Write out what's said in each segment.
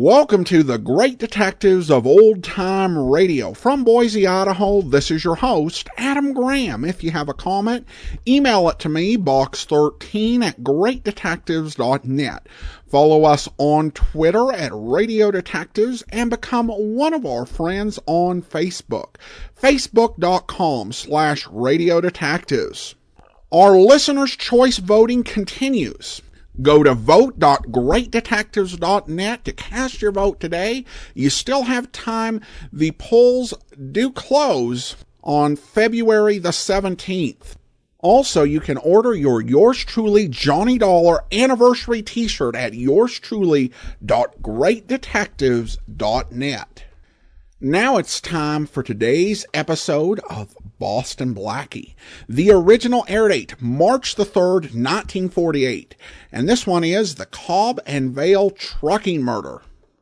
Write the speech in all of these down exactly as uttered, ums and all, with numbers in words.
Welcome to the Great Detectives of Old Time Radio. From Boise, Idaho, this is your host, Adam Graham. If you have a comment, email it to me, box thirteen at great detectives dot net. Follow us on Twitter at Radio Detectives and become one of our friends on Facebook, facebook.com slash Radio Detectives. Our listeners' choice voting continues. Go to vote dot great detectives dot net to cast your vote today. You still have time. The polls do close on February the seventeenth. Also, you can order your Yours Truly Johnny Dollar anniversary t-shirt at yours truly dot great detectives dot net. Now it's time for today's episode of Boston Blackie. The original air date, March the third, nineteen forty-eight. And this one is the Cobb and Vale trucking murder.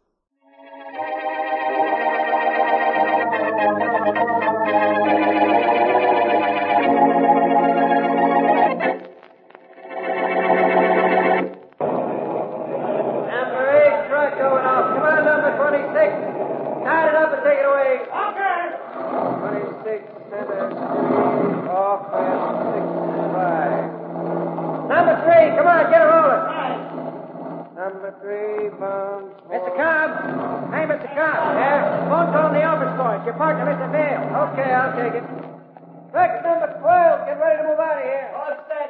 Number eight truck going off. Come on, number twenty-six. Start it up and take it away. Okay. twenty-six, center, off, and six, five. Number three, come on, get it rolling. Right. Number three, bound. Mister Cobb. Hey, Mister Cobb. Yeah? Phone call in the office for us. Your partner, Mister Vale. Okay, I'll take it. Truck number twelve, get ready to move out of here. All set.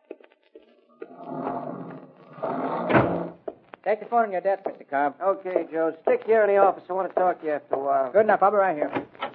Take the phone on your desk, Mister Cobb. Okay, Joe. Stick here in the office. I want to talk to you after a while. Good enough. I'll be right here.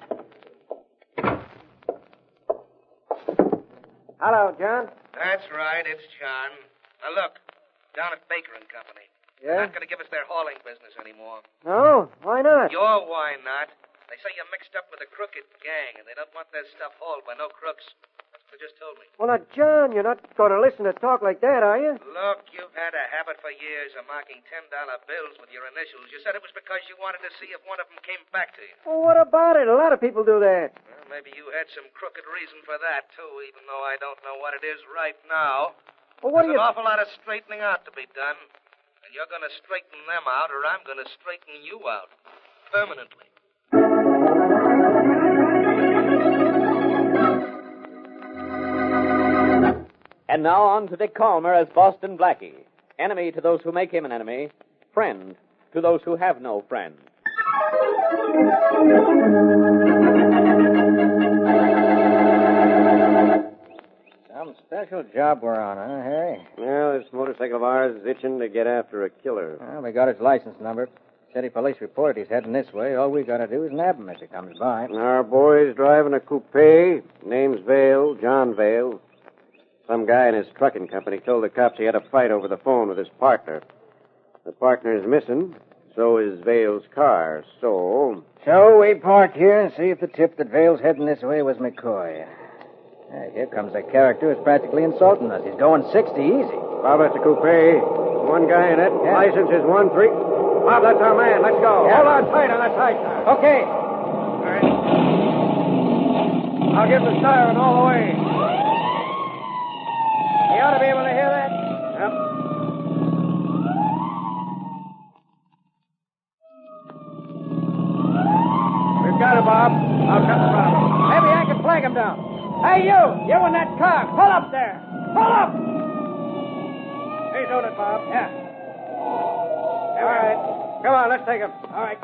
Hello, John. That's right. It's John. Now, look. Down at Baker and Company. Yeah? They're not going to give us their hauling business anymore. No? Why not? You're why not? They say you're mixed up with a crooked gang, and they don't want their stuff hauled by no crooks. That's what they just told me. Well, now, John, you're not going to listen to talk like that, are you? Look, you've had a habit for years of marking ten dollar bills with your initials. You said it was because you wanted to see if one of them came back to you. Well, what about it? A lot of people do that. Well, maybe you had some crooked reason for that, too, even though I don't know what it is right now. Well, what There's do you... an awful lot of straightening out to be done. And you're going to straighten them out, or I'm going to straighten you out. Permanently. And now on to Dick Calmer as Boston Blackie. Enemy to those who make him an enemy. Friend to those who have no friend. Some special job we're on, huh, Harry? Well, this motorcycle of ours is itching to get after a killer. Well, we got his license number. City police reported he's heading this way. All we got to do is nab him as he comes by. Our boy's driving a coupe. Name's Vale, John Vale. Some guy in his trucking company told the cops he had a fight over the phone with his partner. The partner is missing. So is Vale's car. So... So we park here and see if the tip that Vale's heading this way was McCoy. Hey, here comes a character who's practically insulting us. He's going sixty easy. Bob, that's a coupe. One guy in it. Yeah. License is one three. Bob, that's our man. Let's go. Yeah. Hold on tight on that side car. Okay. All right. I'll give the siren all the way. You ought to be able to hear that. Yep. We've got it, Bob. I'll cut the problem. Maybe I can flag him down. Hey, you! You in that car! Pull up there! Pull up! He's on it, Bob. Yeah. All right. Come on, let's take him. All right.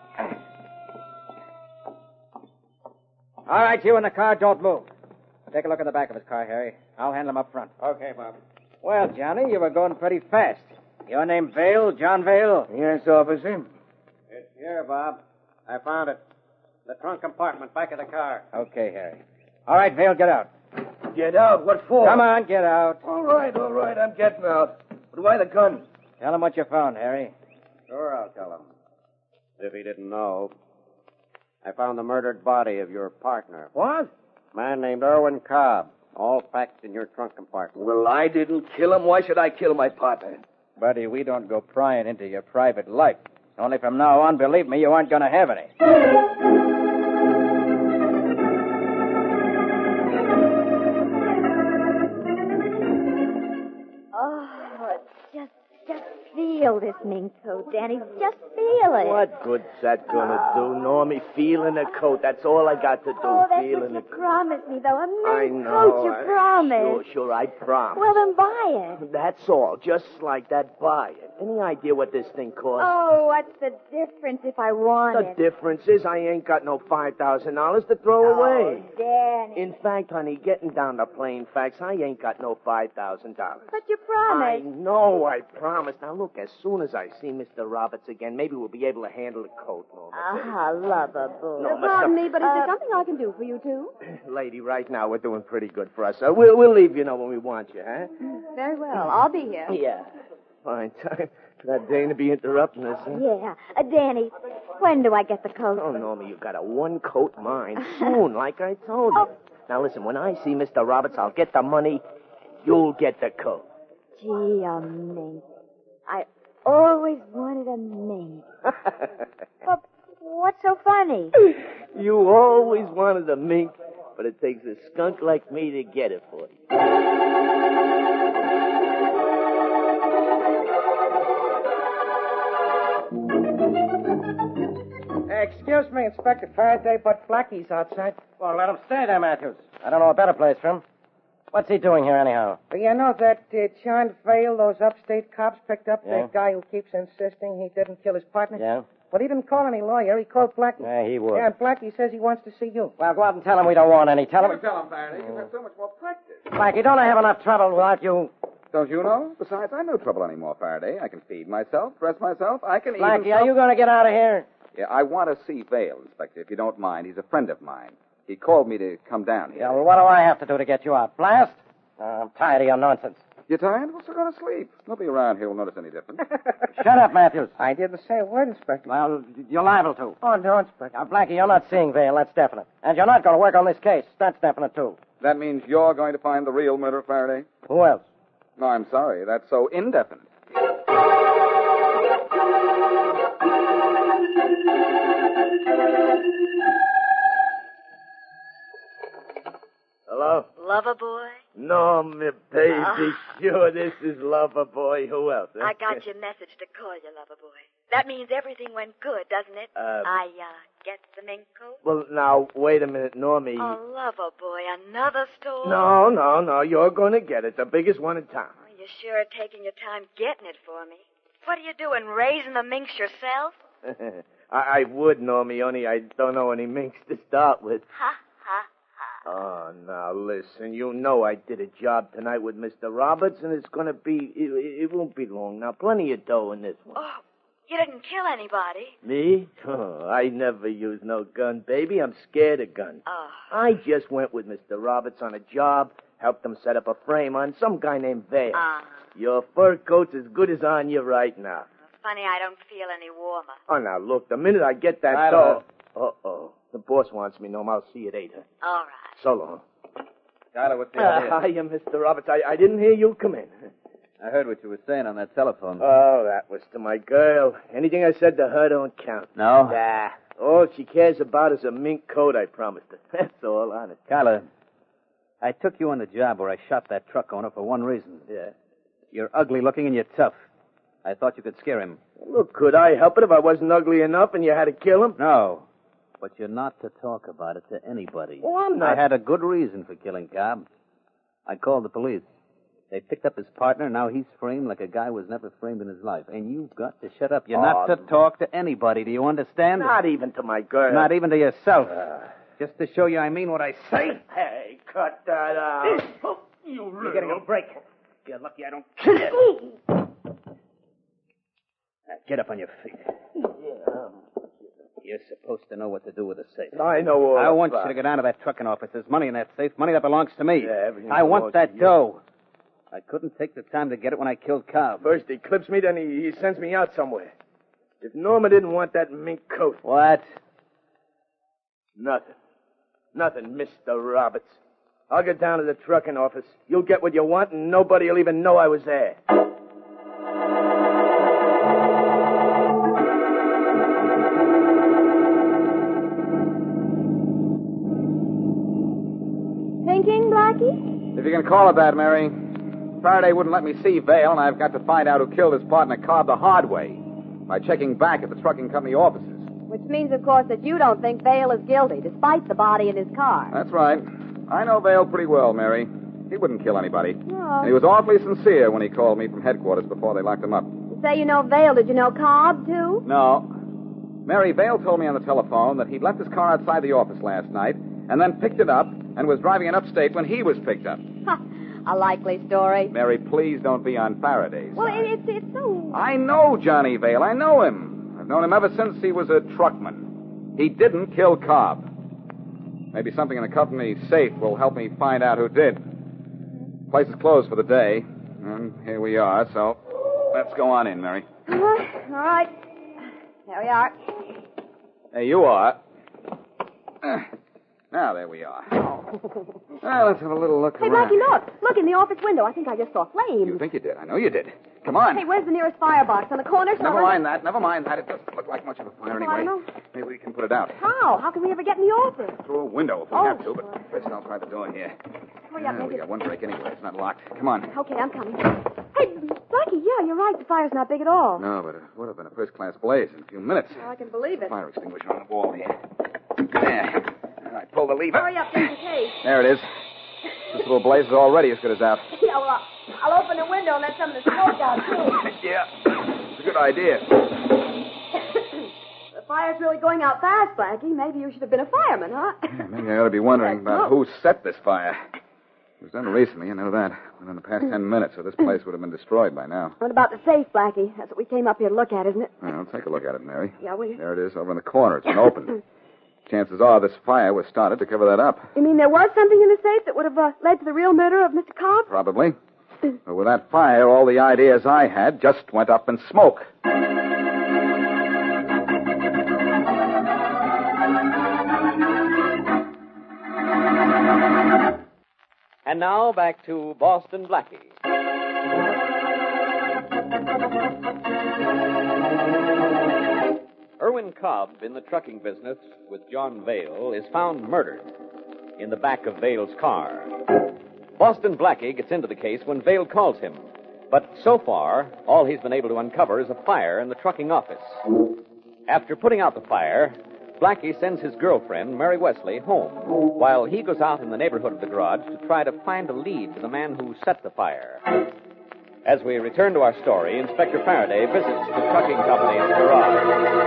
All right, you in the car, don't move. Take a look in the back of his car, Harry. I'll handle him up front. Okay, Bob. Well, Johnny, you were going pretty fast. Your name Vale, John Vale? Yes, officer. It's here, Bob. I found it. The trunk compartment, back of the car. Okay, Harry. All right, Vale, get out. Get out? What for? Come on, get out. All right, all right, I'm getting out. But why the gun? Tell him what you found, Harry. Sure, I'll tell him. If he didn't know. I found the murdered body of your partner. What? Man named Irwin Cobb. All packed in your trunk compartment. Well, I didn't kill him. Why should I kill my partner? Buddy, we don't go prying into your private life. Only from now on, believe me, you aren't going to have any. Oh, just, just feel this mink coat, Danny. Just feel feel it. What good's that gonna do, Normie? Feeling a coat. That's all I got to do. Oh, that's Feeling what you a promised me, though. A I mint know. coat, you I- promised. Sure, sure, I promise. Well, then buy it. That's all. Just like that. Buy it. Any idea what this thing costs? Oh, what's the difference if I want The it? difference is I ain't got no five thousand dollars to throw Oh, away. Danny. In fact, honey, getting down to plain facts, I ain't got no five thousand dollars. But you I promised. know I promised. Now, look, as soon as I see Mister Roberts again, maybe we'll be able to handle the coat, Norma. Ah, lover boy. No, Mister Pardon me, but is Uh, there something I can do for you, too? Lady, right now we're doing pretty good for us. Uh, we'll, we'll leave you know when we want you, huh? Very well. I'll be here. Yeah. Fine time. That Dane to be interrupting us, huh? Yeah. Uh, Danny, when do I get the coat? Oh, Norma, you got a one-coat mind. Soon, like I told you. Now, listen, when I see Mister Roberts, I'll get the money. You'll get the coat. Gee, a mink. I always wanted a mink. But what's so funny? You always wanted a mink, but it takes a skunk like me to get it for you. Excuse me, Inspector Faraday, but Blackie's outside. Well, let him stay there, Matthews. I don't know a better place for him. What's he doing here, anyhow? You know that uh, John Vale, those upstate cops picked up Yeah. that guy who keeps insisting he didn't kill his partner? Yeah? But he didn't call any lawyer. He called Blackie. Yeah, he would. Yeah, and Blackie says he wants to see you. Well, go out and tell him we don't want any. Tell him... Tell him, Faraday. You've had so much more practice. Blackie, don't I have enough trouble without you? Don't you know? Besides, I'm no trouble anymore, Faraday. I can feed myself, dress myself. I can Blackie, even... are you going to get out of here? Yeah, I want to see Vale, Inspector, if you don't mind. He's a friend of mine. He called me to come down here. Yeah, well, what do I have to do to get you out? Blast? Uh, I'm tired of your nonsense. You tired? Well, so go to sleep. Nobody around here will notice any difference. Shut up, Matthews. I didn't say a word, Inspector. Well, you're liable to. Oh, no, Inspector. Now, Blackie, you're not seeing Vale. That's definite. And you're not going to work on this case. That's definite, too. That means you're going to find the real murderer, Faraday? Who else? No, I'm sorry. That's so indefinite. Hello? Lover boy? No, me baby. Ah. Sure, this is Lover Boy. Who else? huh? I got your message to call you, lover boy. That means everything went good, doesn't it? Uh, I, uh, get the mink coat? Well, now, wait a minute, Normie. Oh, lover boy, another store? No, no, no. You're going to get it. The biggest one in town. Oh, you sure are taking your time getting it for me. What are you doing, raising the minks yourself? I, I would, Normie, only I don't know any minks to start with. Ha, ha, ha. Oh, now, listen. You know I did a job tonight with Mister Roberts, and it's going to be... It, it won't be long now. Plenty of dough in this one. Oh, you didn't kill anybody. Me? Oh, I never use no gun, baby. I'm scared of guns. Oh. I just went with Mister Roberts on a job, helped him set up a frame on some guy named Vale. Ah. Your fur coat's as good as on you right now. Funny I don't feel any warmer. Oh, now, look, the minute I get that Right dough... Uh-oh. The boss wants me, Norm. I'll see you later. All right. So long. Tyler, what's the Uh, idea? hiya, Mister Roberts. I, I didn't hear you come in. I heard what you were saying on that telephone. Oh, that was to my girl. Anything I said to her don't count. No? Nah. All she cares about is a mink coat I promised her. That's all, honest. Kyla, I took you on the job where I shot that truck owner for one reason. Yeah. You're ugly looking and you're tough. I thought you could scare him. Look, could I help it if I wasn't ugly enough and you had to kill him? No. But you're not to talk about it to anybody. Oh, I'm not. I had a good reason for killing Cobb. I called the police. They picked up his partner. Now he's framed like a guy was never framed in his life. And you've got to shut up. You're Oh, not to talk to anybody. Do you understand? Not even to my girl. Not even to yourself. Just to show you I mean what I say. Hey, cut that out. You little... You're getting a break. You're lucky I don't kill you. Now, get up on your feet. You're supposed to know what to do with a safe. I know all I want about you to go down to that trucking office. There's money in that safe, money that belongs to me. Yeah, everything I want belongs that to you. dough. I couldn't take the time to get it when I killed Cobb. First he clips me, then he, he sends me out somewhere. If Norma didn't want that mink coat... What? Nothing. Nothing, Mister Roberts. I'll get down to the trucking office. You'll get what you want, and nobody will even know I was there. Thinking, Blackie? If you can call it that, Mary. Faraday wouldn't let me see Vale, and I've got to find out who killed his partner Cobb the hard way. by checking back at the trucking company offices. Which means, of course, that you don't think Vale is guilty, despite the body in his car. That's right. I know Vale pretty well, Mary. He wouldn't kill anybody. No. And he was awfully sincere when he called me from headquarters before they locked him up. You say you know Vale. Did you know Cobb, too? No. Mary, Vale told me on the telephone that he'd left his car outside the office last night and then picked it up and was driving it upstate when he was picked up. A likely story. Mary, please don't be on Faraday's Well, side. it, it's, it's so... I know Johnny Vale. I know him. I've known him ever since he was a truckman. He didn't kill Cobb. Maybe something in the company safe will help me find out who did. The place is closed for the day, and here we are, so let's go on in, Mary. Uh-huh. All right. There we are. There you are. Uh, now, there we are. Well, let's have a little look Hey, around. Blackie, look. Look in the office window. I think I just saw flames. You think you did? I know you did. Come on. Hey, where's the nearest firebox? On the corner somewhere? Never mind that. Never mind that. It doesn't look like much of a fire Oh, anyway. I don't know. Maybe we can put it out. How? How can we ever get in the office? Through a window if we Oh, have to, but first I'll try the door here. Hurry up, Yeah, make we it... got one break anyway. It's not locked. Come on. Okay, I'm coming. Hey, Blackie, yeah, you're right. The fire's not big at all. No, but it would have been a first-class blaze in a few minutes. Well, I can believe it. Fire extinguisher on the wall here. There. All right, pull the lever. Hurry up, just in case. There it is. This little blaze is already as good as out. Yeah, well, I'll, I'll open the window and let some of the smoke out, too. Yeah. It's a good idea. The fire's really going out fast, Blackie. Maybe you should have been a fireman, huh? Yeah, maybe I ought to be wondering about who set this fire. It was done recently, I know that. Within the past ten minutes, or this place would have been destroyed by now. What about the safe, Blackie? That's what we came up here to look at, isn't it? Well, take a look at it, Mary. Yeah, will you? There it is, over in the corner. It's been opened. Chances are this fire was started to cover that up. You mean there was something in the safe that would have uh, led to the real murder of Mister Cobb? Probably. But with that fire, all the ideas I had just went up in smoke. And now back to Boston Blackie. Irwin Cobb, in the trucking business with John Vale, is found murdered in the back of Vale's car. Boston Blackie gets into the case when Vale calls him. But so far, all he's been able to uncover is a fire in the trucking office. After putting out the fire, Blackie sends his girlfriend, Mary Wesley, home, while he goes out in the neighborhood of the garage to try to find a lead to the man who set the fire. As we return to our story, Inspector Faraday visits the trucking company's garage.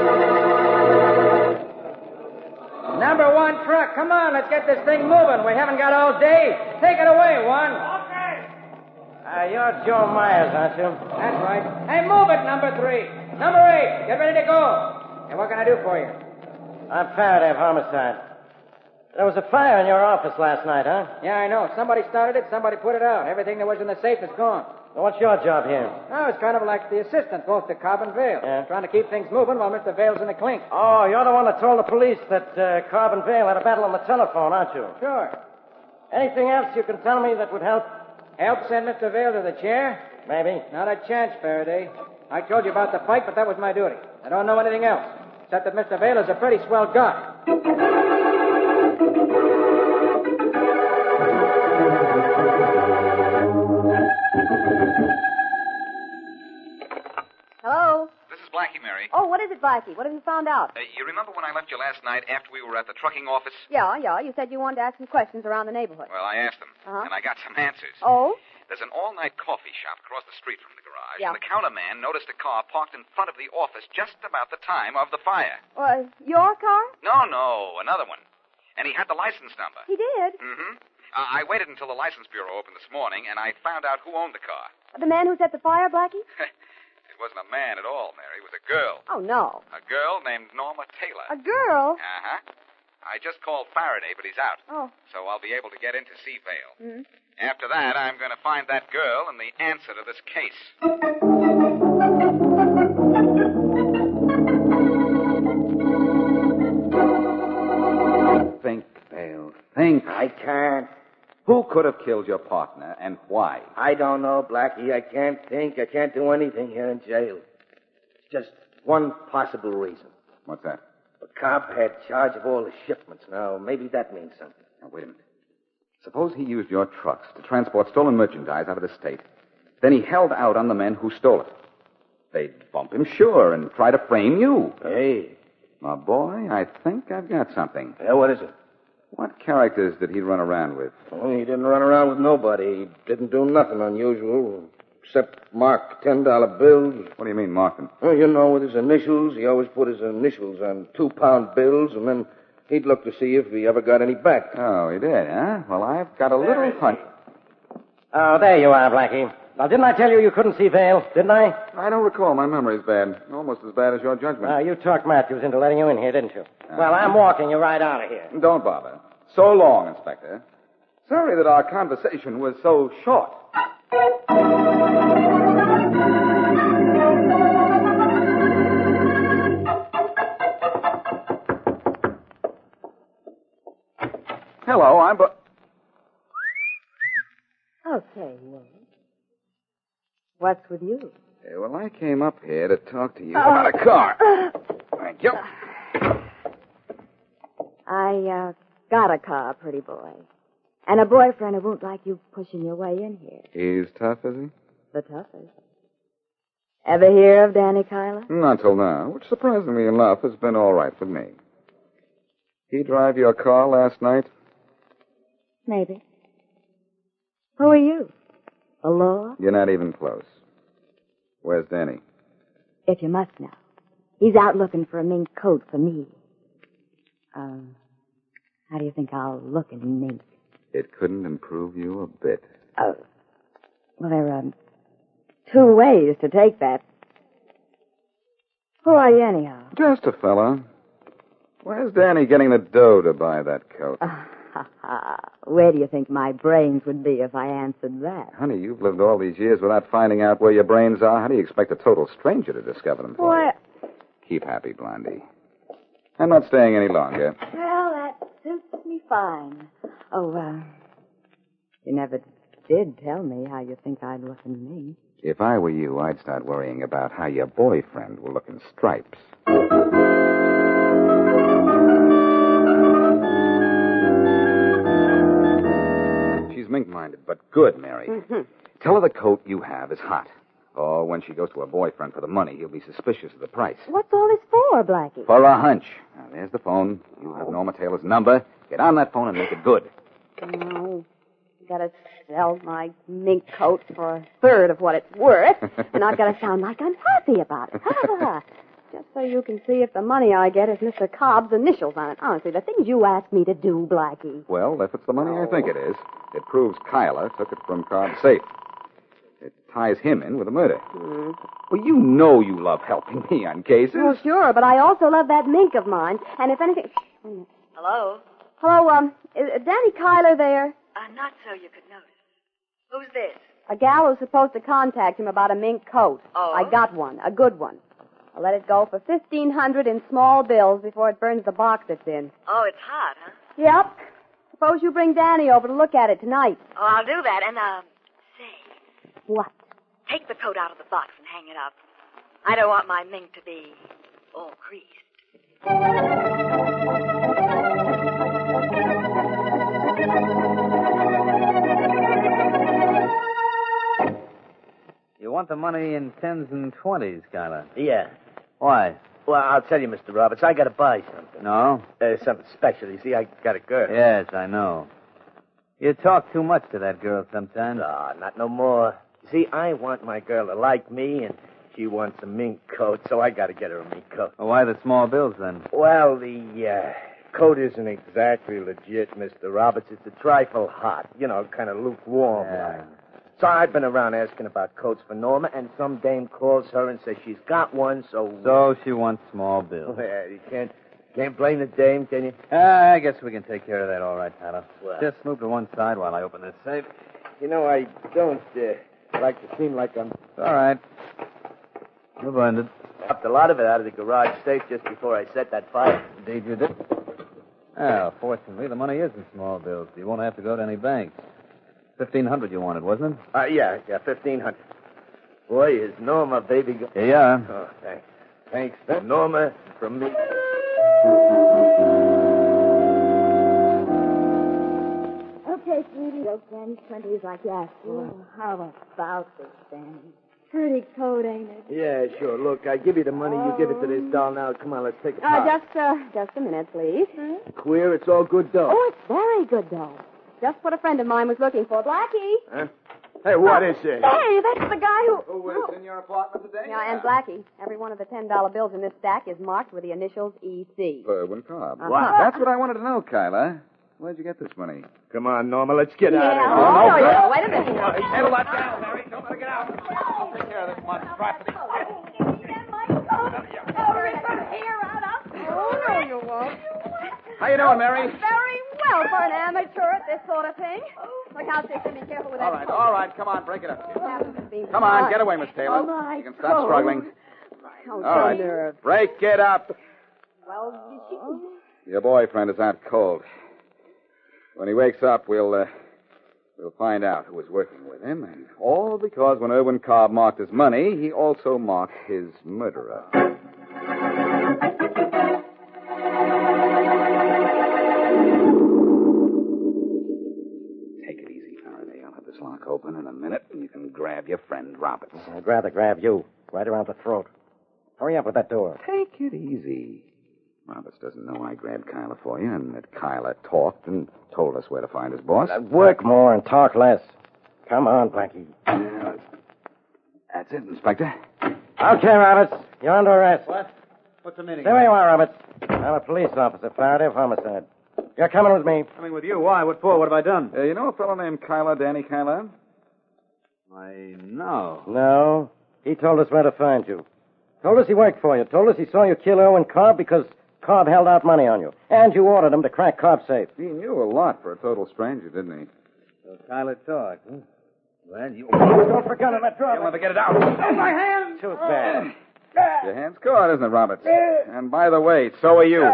Number one truck, come on, let's get this thing moving. We haven't got all day. Take it away, one. Okay. Uh, you're Joe Myers, aren't you? That's right. Hey, move it, number three. Number eight, get ready to go. Hey, what can I do for you? I'm Faraday of Homicide. There was a fire in your office last night, huh? Yeah, I know. Somebody started it, somebody put it out. Everything that was in the safe is gone. Well, what's your job here? Oh, it's kind of like the assistant, both to Cobb and Vale. Yeah. Trying to keep things moving while Mister Vale's in the clink. Oh, you're the one that told the police that uh, Cobb and Vale had a battle on the telephone, aren't you? Sure. Anything else you can tell me that would help? Help send Mister Vale to the chair? Maybe. Not a chance, Faraday. I told you about the fight, but that was my duty. I don't know anything else, except that Mister Vale is a pretty swell guy. Hello? This is Blackie, Mary. Oh, what is it, Blackie? What have you found out? Uh, you remember when I left you last night after we were at the trucking office? Yeah, yeah. You said you wanted to ask some questions around the neighborhood. Well, I asked them, Uh-huh. and I got some answers. Oh? There's an all-night coffee shop across the street from the garage, Yeah. and the counterman noticed a car parked in front of the office just about the time of the fire. Well, your car? No, no, another one. And he had the license number. He did. Mm-hmm. Uh, I waited until the license bureau opened this morning, and I found out who owned the car. The man who set the fire, Blackie? It wasn't a man at all, Mary. It was a girl. Oh, no. A girl named Norma Taylor. A girl? Uh-huh. I just called Faraday, but he's out. Oh. So I'll be able to get into Sea Vale. Mm-hmm. After that, I'm going to find that girl and the answer to this case. Think, Vale. Think. I can't. Who could have killed your partner and why? I don't know, Blackie. I can't think. I can't do anything here in jail. It's just one possible reason. What's that? The cop had charge of all the shipments. Now, maybe that means something. Now, wait a minute. Suppose he used your trucks to transport stolen merchandise out of the state. Then he held out on the men who stole it. They'd bump him, sure, and try to frame you. Hey. My boy, I think I've got something. Yeah, what is it? What characters did he run around with? Well, he didn't run around with nobody. He didn't do nothing unusual, except mark ten dollar bills. What do you mean, marking? Well, you know, with his initials. He always put his initials on two-pound bills, and then he'd look to see if he ever got any back. Oh, he did, huh? Well, I've got a little hunch. Oh, there you are, Blackie. Now, didn't I tell you you couldn't see Vale? Didn't I? I don't recall. My memory's bad. Almost as bad as your judgment. Well, you talked Matthews into letting you in here, didn't you? Uh, well, I'm walking you right out of here. Don't bother. So long, Inspector. Sorry that our conversation was so short. Hello, I'm... Bu- Okay, well. What's with you? Uh, well, I came up here to talk to you uh, about a car. Thank you. I, uh, got a car, pretty boy. And a boyfriend who won't like you pushing your way in here. He's tough, is he? The toughest. Ever hear of Danny Kyler? Not till now, which surprisingly enough has been all right with me. He drive your car last night? Maybe. Who are you? The law? You're not even close. Where's Danny? If you must know. He's out looking for a mink coat for me. Um, how do you think I'll look in mink? It couldn't improve you a bit. Oh. Well, there are two ways to take that. Who are you, anyhow? Just a fella. Where's Danny getting the dough to buy that coat? Uh, ha, ha. Where do you think my brains would be if I answered that? Honey, you've lived all these years without finding out where your brains are. How do you expect a total stranger to discover them for Why... you? Keep happy, Blondie. I'm not staying any longer. Well, that suits me fine. Oh, uh, you never did tell me how you think I'd look in mink. If I were you, I'd start worrying about how your boyfriend will look in stripes. She's mink-minded, but good, Mary. Mm-hmm. Tell her the coat you have is hot. Oh, when she goes to her boyfriend for the money, he'll be suspicious of the price. What's all this for, Blackie? For a hunch. Now, there's the phone. You have Norma Taylor's number. Get on that phone and make it good. No. Gotta sell my mink coat for a third of what it's worth, and I've got to sound like I'm happy about it. Just so you can see if the money I get is Mister Cobb's initials on it. Honestly, the things you asked me to do, Blackie. Well, if it's the money I think it is, it proves Kyler took it from Cobb's safe. It ties him in with the murder. Mm. Well, you know you love helping me on cases. Well, sure, but I also love that mink of mine, and if anything... Hello? Hello, um, is Danny Kyler there? Uh, not so you could notice. Who's this? A gal who's supposed to contact him about a mink coat. Oh? I got one, a good one. I'll let it go for fifteen hundred in small bills before it burns the box it's in. Oh, it's hot, huh? Yep. Suppose you bring Danny over to look at it tonight. Oh, I'll do that, and, uh, say... What? Take the coat out of the box and hang it up. I don't want my mink to be all creased. You want the money in tens and twenties, Kyler? Yeah. Why? Well, I'll tell you, Mister Roberts, I got to buy something. No? Uh, something special. You see, I got a girl. Yes, I know. You talk too much to that girl sometimes. Ah, not no more. You see, I want my girl to like me, and she wants a mink coat, so I got to get her a mink coat. Well, why the small bills, then? Well, the uh, coat isn't exactly legit, Mister Roberts. It's a trifle hot. You know, kind of lukewarm. Yeah. Like. So I've been around asking about coats for Norma, and some dame calls her and says she's got one, so... So she wants small bills. Yeah, you can't, can't blame the dame, can you? Uh, I guess we can take care of that all right, Tyler. Well. Just move to one side while I open this safe. You know, I don't uh, like to seem like I'm... All right. Move on. Did... Dropped a lot of it out of the garage safe just before I set that fire. Indeed you did. Well, fortunately, the money is in small bills. You won't have to go to any banks. Fifteen hundred you wanted, wasn't it? Uh, yeah, yeah, fifteen hundred. Boy, is Norma, baby... Go- Here you are. Oh, thanks. Thanks to Norma from me. Okay, sweetie, those Danny twenties like you asked for. Oh, how about this, Danny? pretty coat, ain't it? Yeah, sure. Look, I give you the money. You give it to this doll now. Come on, let's take a Uh, pop. just, uh, just a minute, please. Queer, it's all good dough. Oh, it's very good, though. Just what a friend of mine was looking for. Blackie. Huh? Hey, what is it? Hey, that's the guy who... Who is in your apartment today? Yeah, and Blackie. Every one of the ten dollar bills in this stack is marked with the initials E C. Irwin Cobb. Uh-huh. Wow. That's what I wanted to know, Kyla. Where'd you get this money? Come on, Norma, let's get out Yeah, of oh, here. no, yeah, wait a minute. Handle that down, Mary. Don't let her get out. I'll take care of this monstrosity. Oh, no, you won't. How you doing, Mary? Very well for an amateur at this sort of thing. Look out, Dixon. Be careful with that. All right, all right. Come on, break it up. Come Come on, get away, Miss Taylor. Oh, my You can stop struggling. Oh, All right. nerve. Break it up. Well, Your boyfriend is out cold. When he wakes up, we'll, uh, we'll find out who was working with him. And all because when Irwin Cobb marked his money, he also marked his murderer. Take it easy, Faraday. I'll have this lock open in a minute, and you can grab your friend Roberts. I'd rather grab you, right around the throat. Hurry up with that door. Take it easy. Roberts doesn't know I grabbed Kyla for you, and that Kyla talked and told us where to find his boss. Uh, work more and talk less. Come on, Blackie. Yeah, that's it, Inspector. Okay, Roberts. You're under arrest. What? What's the meaning? Stay where you are, Roberts. I'm a police officer, Faraday of homicide. You're coming with me. Coming with you. Why? What for? What have I done? Uh, you know a fellow named Kyla, Danny Kyla? I know. No. He told us where to find you. Told us he worked for you. Told us he saw you kill Irwin Cobb because Cobb held out money on you. And you ordered him to crack Cobb's safe. He knew a lot for a total stranger, didn't he? So Kyla talked, huh? Well, you... Don't forget it, that drawer. You'll never get it out. Oh, my hand! Too bad. Your hand's caught, isn't it, Roberts? And by the way, so are you.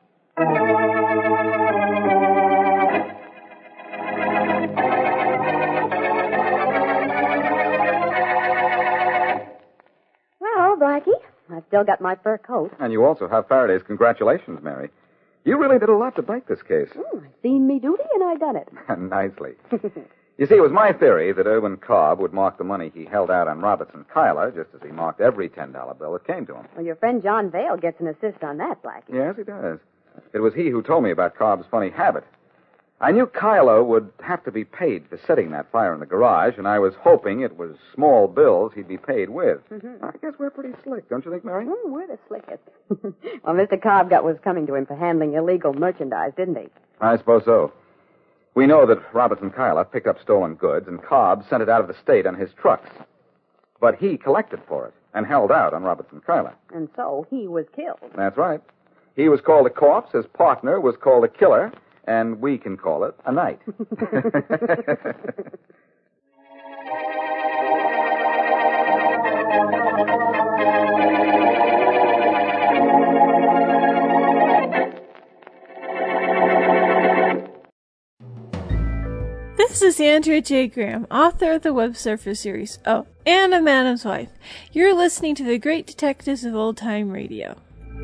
well, Blackie, I've still got my fur coat. And you also have Faraday's congratulations, Mary. You really did a lot to break this case. Oh, I've seen me duty, and I done it. Nicely. You see, it was my theory that Irwin Cobb would mark the money he held out on Roberts and Kyla, just as he marked every ten dollar bill that came to him. Well, your friend John Vale gets an assist on that, Blackie. Yes, he does. It was he who told me about Cobb's funny habit. I knew Kyla would have to be paid for setting that fire in the garage, and I was hoping it was small bills he'd be paid with. Mm-hmm. I guess we're pretty slick, don't you think, Mary? Oh, we're the slickest. Well, Mister Cobb got was coming to him for handling illegal merchandise, didn't he? I suppose so. We know that Roberts and Kyla picked up stolen goods, and Cobb sent it out of the state on his trucks. But he collected for it and held out on Roberts and Kyla. And so he was killed. That's right. He was called a corpse, his partner was called a killer, and we can call it a night. This is Andrea J. Graham, author of the Web Surfer series, oh, and of Madam's Wife. You're listening to the Great Detectives of Old Time Radio.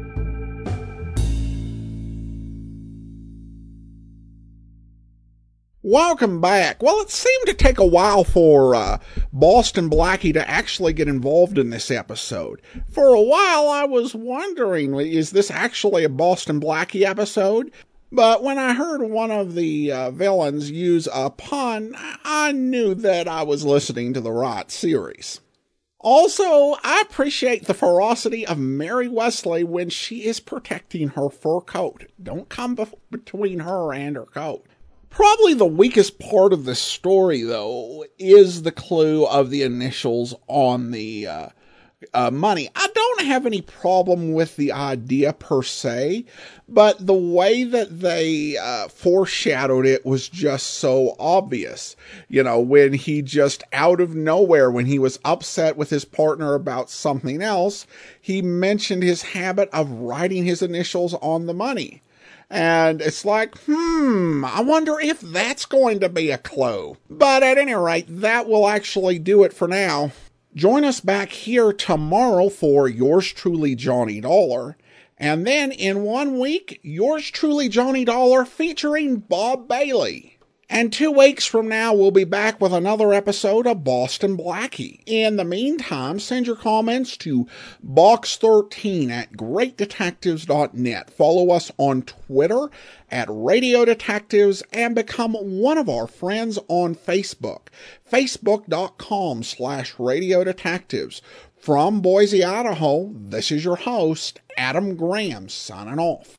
Welcome back. Well, it seemed to take a while for uh, Boston Blackie to actually get involved in this episode. For a while, I was wondering, is this actually a Boston Blackie episode? But when I heard one of the uh, villains use a pun, I knew that I was listening to the right series. Also, I appreciate the ferocity of Mary Wesley when she is protecting her fur coat. Don't come be- between her and her coat. Probably the weakest part of the story, though, is the clue of the initials on the uh, uh, money. I don't have any problem with the idea per se, but the way that they uh, foreshadowed it was just so obvious. You know, when he just out of nowhere, when he was upset with his partner about something else, he mentioned his habit of writing his initials on the money. And it's like, hmm, I wonder if that's going to be a clue. But at any rate, that will actually do it for now. Join us back here tomorrow for yours truly, Johnny Dollar. And then in one week, yours truly, Johnny Dollar featuring Bob Bailey. And two weeks from now, we'll be back with another episode of Boston Blackie. In the meantime, send your comments to box thirteen at great detectives dot net. Follow us on Twitter at Radio Detectives and become one of our friends on Facebook. Facebook.com slash Radio Detectives. From Boise, Idaho, this is your host, Adam Graham, signing off.